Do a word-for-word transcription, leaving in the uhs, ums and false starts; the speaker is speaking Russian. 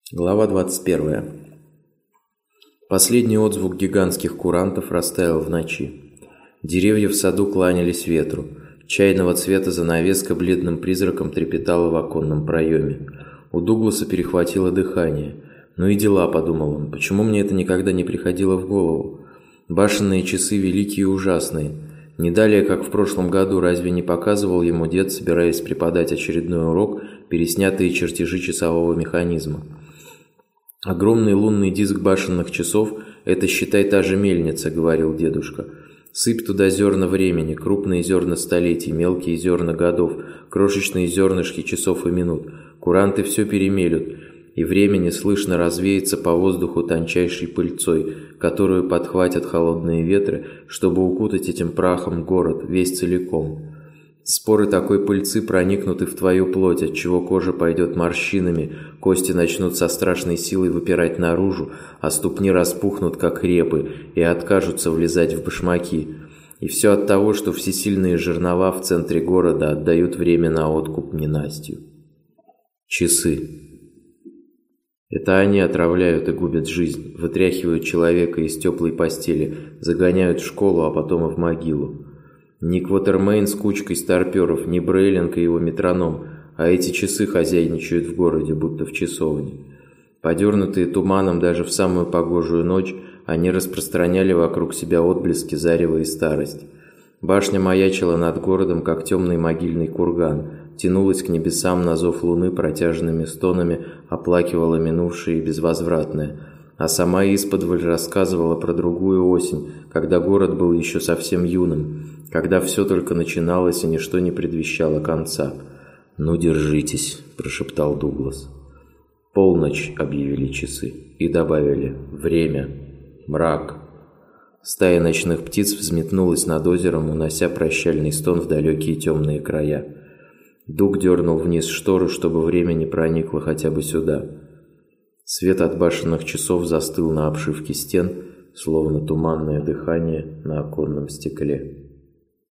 Глава двадцать первая. Последний отзвук гигантских курантов растаял в ночи. Деревья в саду кланялись ветру. Чайного цвета занавеска бледным призраком трепетала в оконном проеме. У Дугласа перехватило дыхание. «Ну и дела», — подумал он, — «почему мне это никогда не приходило в голову? Башенные часы великие и ужасные. Не далее, как в прошлом году, разве не показывал ему дед, собираясь преподать очередной урок, переснятые чертежи часового механизма? «Огромный лунный диск башенных часов – это, считай, та же мельница», – говорил дедушка. «Сыпь туда зерна времени, крупные зерна столетий, мелкие зерна годов, крошечные зернышки часов и минут. Куранты все перемелют, и время неслышно развеется по воздуху тончайшей пыльцой, которую подхватят холодные ветры, чтобы укутать этим прахом город, весь целиком. Споры такой пыльцы проникнут и в твою плоть, отчего кожа пойдет морщинами, кости начнут со страшной силой выпирать наружу, а ступни распухнут, как репы, и откажутся влезать в башмаки. И все от того, что всесильные жернова в центре города отдают время на откуп ненастью. Часы. Это они отравляют и губят жизнь, вытряхивают человека из теплой постели, загоняют в школу, а потом и в могилу. Не Квотермейн с кучкой старперов, не Брейлинг и его метроном, а эти часы хозяйничают в городе, будто в часовне. Подернутые туманом даже в самую погожую ночь, они распространяли вокруг себя отблески зарева и старость. Башня маячила над городом, как темный могильный курган, тянулась к небесам на зов луны протяжными стонами, оплакивала минувшее и безвозвратное, а сама исподволь рассказывала про другую осень, когда город был еще совсем юным, когда все только начиналось и ничто не предвещало конца. «Ну, держитесь», – прошептал Дуглас. «Полночь», – объявили часы, и добавили «время, мрак». Стая ночных птиц взметнулась над озером, унося прощальный стон в далекие темные края. Дуг дернул вниз штору, чтобы время не проникло хотя бы сюда. Свет от башенных часов застыл на обшивке стен, словно туманное дыхание на оконном стекле.